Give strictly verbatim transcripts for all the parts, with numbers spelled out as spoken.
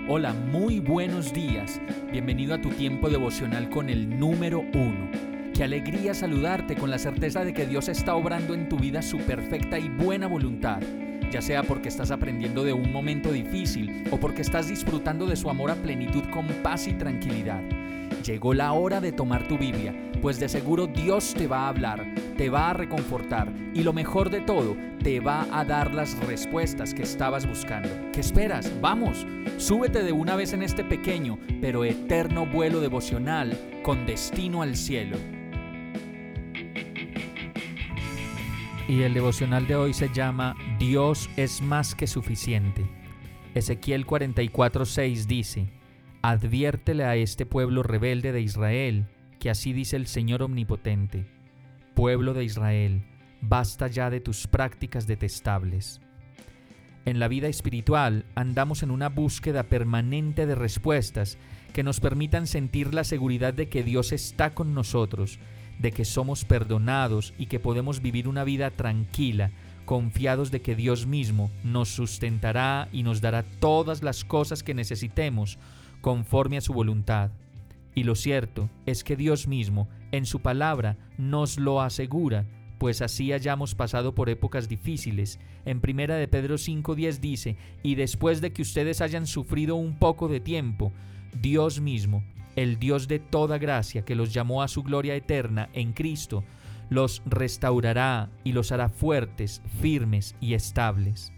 Hola, muy buenos días. Bienvenido a tu tiempo devocional con el número uno. Qué alegría saludarte con la certeza de que Dios está obrando en tu vida su perfecta y buena voluntad, ya sea porque estás aprendiendo de un momento difícil o porque estás disfrutando de su amor a plenitud con paz y tranquilidad. Llegó la hora de tomar tu Biblia, pues de seguro Dios te va a hablar, te va a reconfortar y lo mejor de todo, te va a dar las respuestas que estabas buscando. ¿Qué esperas? ¡Vamos! Súbete de una vez en este pequeño pero eterno vuelo devocional con destino al cielo. Y el devocional de hoy se llama Dios es más que suficiente. Ezequiel cuarenta y cuatro seis dice: Adviértele a este pueblo rebelde de Israel, que así dice el Señor Omnipotente: Pueblo de Israel, basta ya de tus prácticas detestables. En la vida espiritual andamos en una búsqueda permanente de respuestas que nos permitan sentir la seguridad de que Dios está con nosotros, de que somos perdonados y que podemos vivir una vida tranquila, confiados de que Dios mismo nos sustentará y nos dará todas las cosas que necesitemos conforme a su voluntad. Y lo cierto es que Dios mismo, en su palabra, nos lo asegura, pues así hayamos pasado por épocas difíciles. En primera de Pedro cinco diez dice: y después de que ustedes hayan sufrido un poco de tiempo, Dios mismo, el Dios de toda gracia, que los llamó a su gloria eterna en Cristo, los restaurará y los hará fuertes, firmes y estables.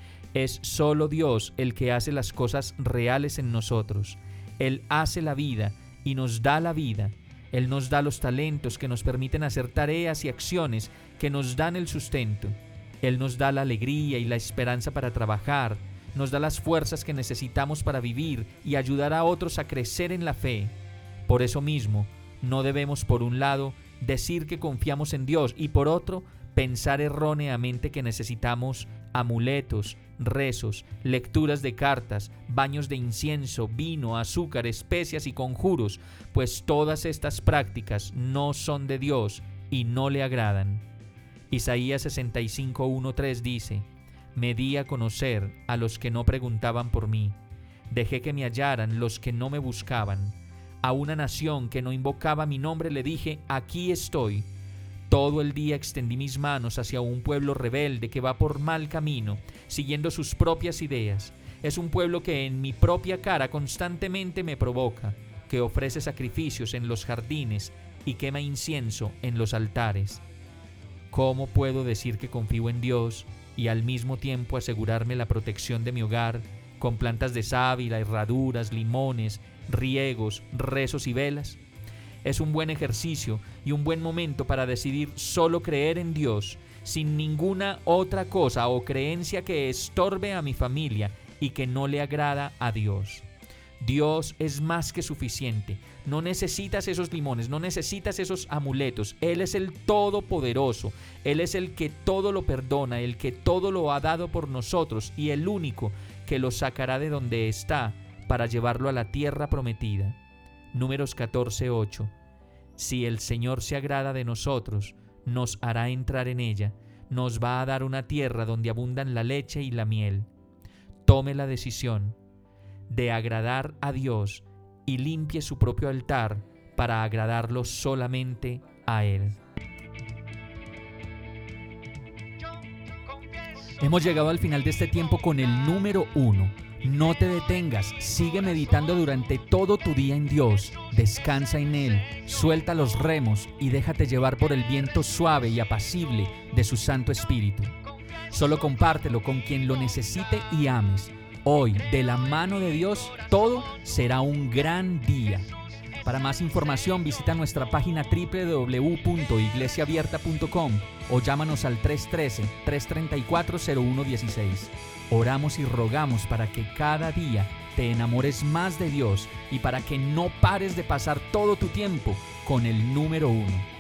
Es solo Dios el que hace las cosas reales en nosotros. Él hace la vida y nos da la vida. Él nos da los talentos que nos permiten hacer tareas y acciones que nos dan el sustento. Él nos da la alegría y la esperanza para trabajar. Nos da las fuerzas que necesitamos para vivir y ayudar a otros a crecer en la fe. Por eso mismo, no debemos, por un lado, decir que confiamos en Dios y por otro, pensar erróneamente que necesitamos amuletos, rezos, lecturas de cartas, baños de incienso, vino, azúcar, especias y conjuros, pues todas estas prácticas no son de Dios y no le agradan. Isaías sesenta y cinco uno tres dice: Me di a conocer a los que no preguntaban por mí, dejé que me hallaran los que no me buscaban. A una nación que no invocaba mi nombre le dije: aquí estoy. Todo el día extendí mis manos hacia un pueblo rebelde que va por mal camino, siguiendo sus propias ideas. Es un pueblo que en mi propia cara constantemente me provoca, que ofrece sacrificios en los jardines y quema incienso en los altares. ¿Cómo puedo decir que confío en Dios y al mismo tiempo asegurarme la protección de mi hogar con plantas de sábila, herraduras, limones, riegos, rezos y velas? Es un buen ejercicio y un buen momento para decidir solo creer en Dios, sin ninguna otra cosa o creencia que estorbe a mi familia y que no le agrada a Dios. Dios es más que suficiente. No necesitas esos limones, no necesitas esos amuletos. Él es el Todopoderoso. Él es el que todo lo perdona, el que todo lo ha dado por nosotros y el único que lo sacará de donde está para llevarlo a la tierra prometida. Números catorce ocho. Si el Señor se agrada de nosotros, nos hará entrar en ella, nos va a dar una tierra donde abundan la leche y la miel. Tome la decisión de agradar a Dios y limpie su propio altar para agradarlo solamente a Él. Hemos llegado al final de este tiempo con el número uno. No te detengas, sigue meditando durante todo tu día en Dios, descansa en Él, suelta los remos y déjate llevar por el viento suave y apacible de su Santo Espíritu. Solo compártelo con quien lo necesite y ames. Hoy, de la mano de Dios, todo será un gran día. Para más información visita nuestra página doble u doble u doble u punto iglesia abierta punto com o llámanos al tres uno tres, tres tres cuatro, cero uno uno seis. Oramos y rogamos para que cada día te enamores más de Dios y para que no pares de pasar todo tu tiempo con el número uno.